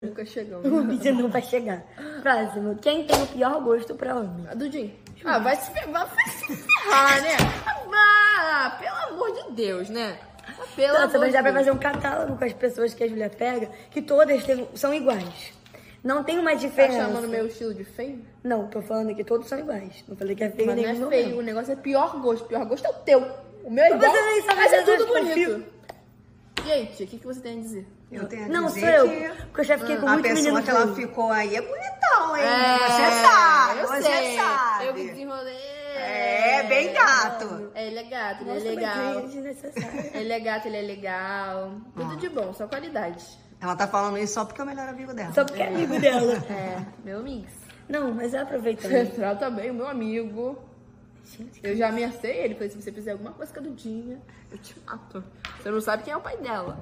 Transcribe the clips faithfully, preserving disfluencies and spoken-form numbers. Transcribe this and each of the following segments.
Nunca chegamos. O vídeo não vai chegar. Próximo. Quem tem o pior gosto pra homem? A Dudinho. Ah, vai se, fer- vai se ferrar, né? Ah, pelo amor de Deus, né? Ah, pelo Nossa, amor mas de dá pra Deus. fazer um catálogo com as pessoas que a Júlia pega, que todas têm- são iguais. Não tem uma Tá diferença. chamando meu estilo de feio? Não, tô falando que todos são iguais. Não falei que é feio Mas nem não é feio, o negócio é pior gosto. Pior gosto é o teu. O meu é Mas igual, você nem sabe mas é fazer tudo esse bonito. Gente, o que, que você tem a dizer? Eu tenho a Não, dizer sou eu. que Porque eu já fiquei com a muito pessoa menino que ela feio. ficou aí é bonitão, hein? É, você sabe, eu você sei. sabe. Eu que desenrolei. É, bem gato. É, ele é gato, ele Nossa, é legal. mas é desnecessário. Ele é gato, ele é legal. Tudo Ah. de bom, só qualidade. Ela tá falando isso só porque é o melhor amigo dela. Só porque é amigo dela. É, meu amigo. Não, mas é aproveitando. Você trata bem o meu amigo. Gente, Eu já ameacei ele, falei, se você fizer alguma coisa com a Dudinha, eu te mato. Você não sabe quem é o pai dela.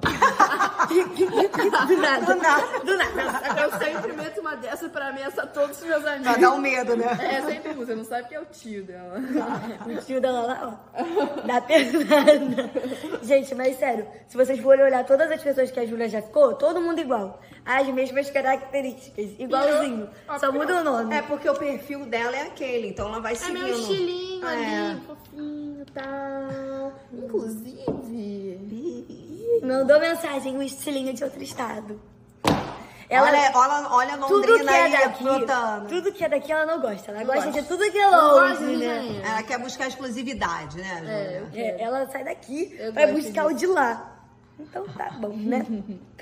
do nada. Do nada. Do nada. Eu sempre meto uma dessa pra ameaçar todos os meus Pra amigos. dar um medo, né? É, sempre você não sabe quem é o tio dela. O tio dela lá, ó. Dá pesada. Gente, mas sério, se vocês forem olhar todas as pessoas que a Júlia já ficou, todo mundo igual. As mesmas características. Igualzinho. Eu- Só muda o nome. É porque o perfil dela é aquele, então ela vai É seguindo. meu estilinho É. ali, fofinho e tal. Inclusive... Mandou mensagem, um estilinho de outro estado. Ela, Olha, olha, olha a tudo que Londrina é aí daqui, brotando. tudo que é daqui ela não gosta. Ela Não gosta gosta. de tudo que é Não longe, gosto de né? gente. Ela quer buscar exclusividade, né, Júlia? É, eu É, ela sai daqui Eu pra gosto buscar disso. o de lá. Então tá bom, né?